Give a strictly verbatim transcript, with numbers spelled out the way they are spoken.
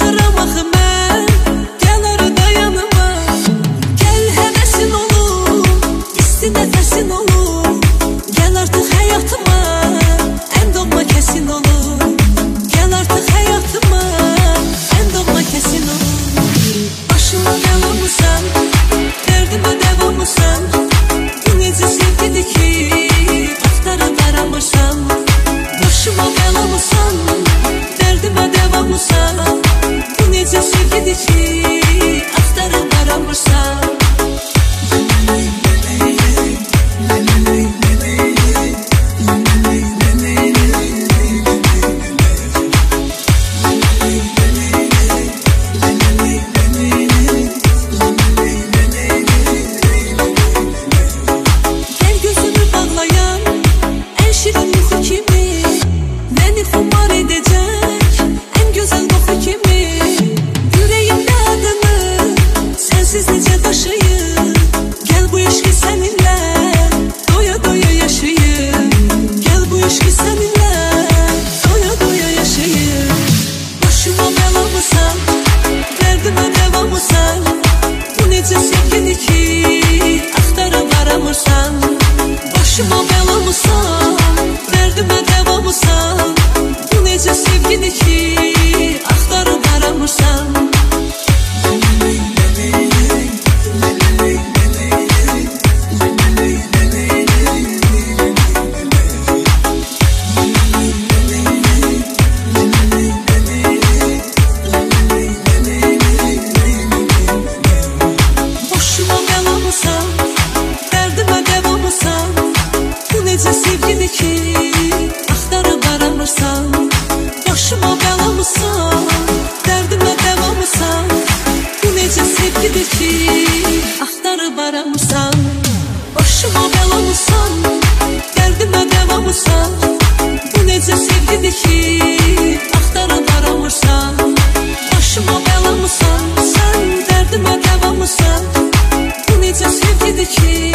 axtaram axı mən, gəl arada yanıma. Gəl həvəsin olum, isti nəfəsin olum, gəl artıq həyatıma, ən doğma kəsin olum. Gəl artıq həyatıma, ən doğma kəsin olum. Başıma bəlamısan, dərdimə dəvamısan, bu necə sevgidir ki, axtarıb aramırsan. Başıma bəlamısan, dərdimə dəvamısan, bu necə sevgidir ki, axtarıb aramırsan. Başıma bəlamısan, dərdimə dəvamısan, bu necə sevgidir ki, axtarıb aramırsan. Sevgidir ki, axtarıb aramırsan. Başıma bəlamısan, dərdimə dəvamısan, bu necə sevgidir ki, axtarıb aramırsan. Başıma bəlamısan, dərdimə dəvamısan, bu necə sevgidir ki, axtarıb aramırsan. Başıma bəlamısan, sən dərdimə dəvamısan, bu necə sevgidir ki